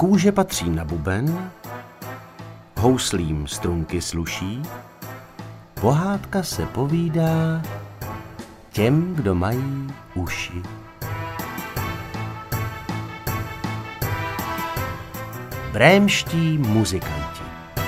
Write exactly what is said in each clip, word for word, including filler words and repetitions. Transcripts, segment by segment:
Kůže patří na buben, houslím strunky sluší, pohádka se povídá těm, kdo mají uši. Brémští muzikanti.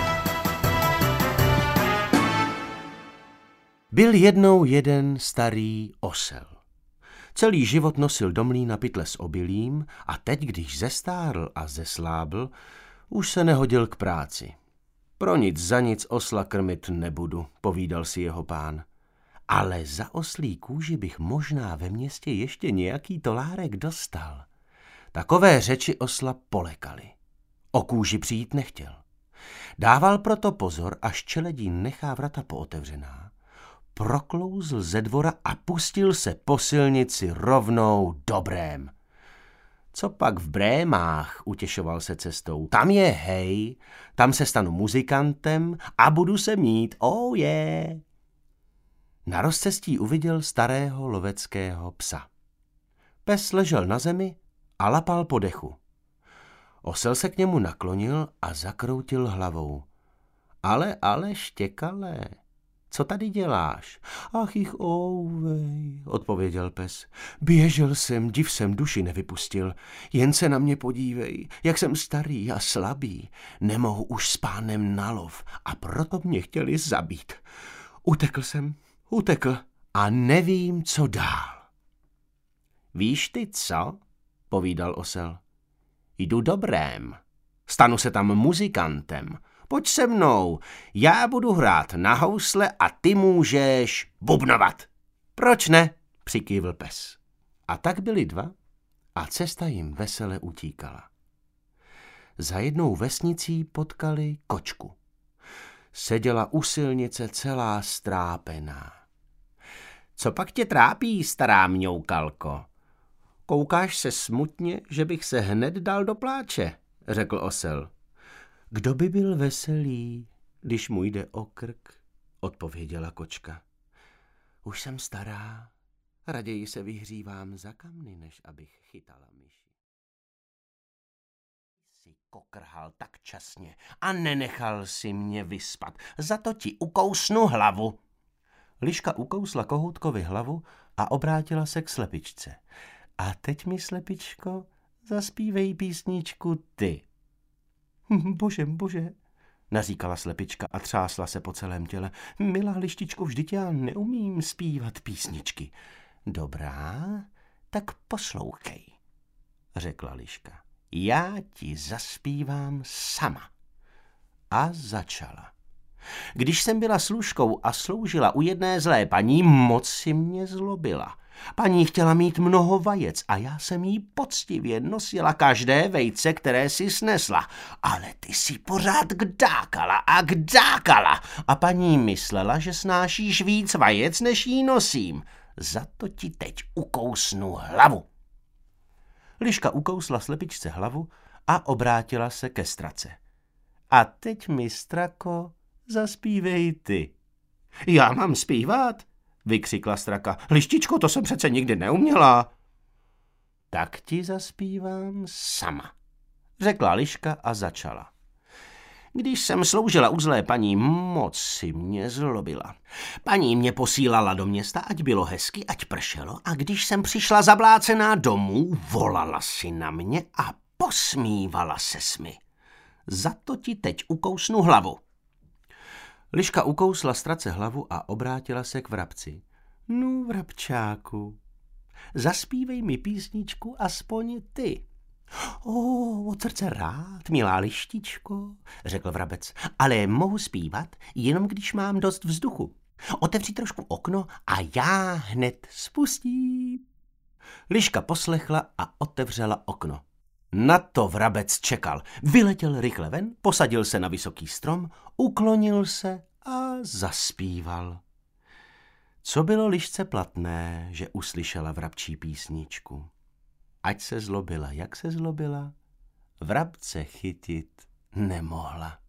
Byl jednou jeden starý osel. Celý život nosil do mlýna pytle s obilím a teď, když zestárl a zeslábl, už se nehodil k práci. Pro nic za nic osla krmit nebudu, povídal si jeho pán. Ale za oslí kůži bych možná ve městě ještě nějaký tolárek dostal. Takové řeči osla polekaly. O kůži přijít nechtěl. Dával proto pozor, až čeledí nechá vrata pootevřená, proklouzl ze dvora a pustil se po silnici rovnou do Brém. Co pak v Brémách, utěšoval se cestou. Tam je hej, tam se stanu muzikantem a budu se mít, oh yeah. Na rozcestí uviděl starého loveckého psa. Pes ležel na zemi a lapal po dechu. Osel se k němu naklonil a zakroutil hlavou. Ale, ale, štěkale, co tady děláš? Ach jich ouvej, odpověděl pes. Běžel jsem, div jsem duši nevypustil. Jen se na mě podívej, jak jsem starý a slabý. Nemohu už s pánem na lov a proto mě chtěli zabít. Utekl jsem, utekl a nevím, co dál. Víš ty co? Povídal osel. Jdu do Brém. Stanu se tam muzikantem. Pojď se mnou, já budu hrát na housle a ty můžeš bubnovat. Proč ne? Přikývl pes. A tak byli dva a cesta jim vesele utíkala. Za jednou vesnicí potkali kočku. Seděla u silnice celá strápená. Co pak tě trápí, stará mňoukalko? Koukáš se smutně, že bych se hned dal do pláče, řekl osel. Kdo by byl veselý, když mu jde o krk, odpověděla kočka. Už jsem stará, raději se vyhřívám za kamny, než abych chytala myši. Jsi kokrhal tak časně a nenechal si mě vyspat, za to ti ukousnu hlavu. Liška ukousla kohoutkovi hlavu a obrátila se k slepičce. A teď mi, slepičko, zaspívej písničku ty. Bože, bože, naříkala slepička a třásla se po celém těle. Milá lištičko, vždyť já neumím zpívat písničky. Dobrá, tak poslouchej, řekla liška. Já ti zaspívám sama. A začala. Když jsem byla služkou a sloužila u jedné zlé paní, moc si mě zlobila. Paní chtěla mít mnoho vajec a já jsem jí poctivě nosila každé vejce, které si snesla. Ale ty si pořád kdákala a kdákala a paní myslela, že snášíš víc vajec, než jí nosím. Za to ti teď ukousnu hlavu. Liška ukousla slepičce hlavu a obrátila se ke strace. A teď, mistrako, zaspívej ty. Já mám zpívat? Vykřikla straka. Lištičko, to jsem přece nikdy neuměla. Tak ti zaspívám sama, řekla liška a začala. Když jsem sloužila u zlé paní, moc si mě zlobila. Paní mě posílala do města, ať bylo hezky, ať pršelo, a když jsem přišla zablácená domů, volala si na mě a posmívala se smi. Za to ti teď ukousnu hlavu. Liška ukousla strace hlavu a obrátila se k vrabci. Nu, vrabčáku, zaspívej mi písničku aspoň ty. O, od srdce rád, milá lištičko, řekl vrabec, ale mohu zpívat, jenom když mám dost vzduchu. Otevři trošku okno a já hned spustím. Liška poslechla a otevřela okno. Na to vrabec čekal. Vyletěl rychle ven, posadil se na vysoký strom, uklonil se a zaspíval. Co bylo lišce platné, že uslyšela vrabčí písničku? Ať se zlobila, jak se zlobila, vrabce chytit nemohla.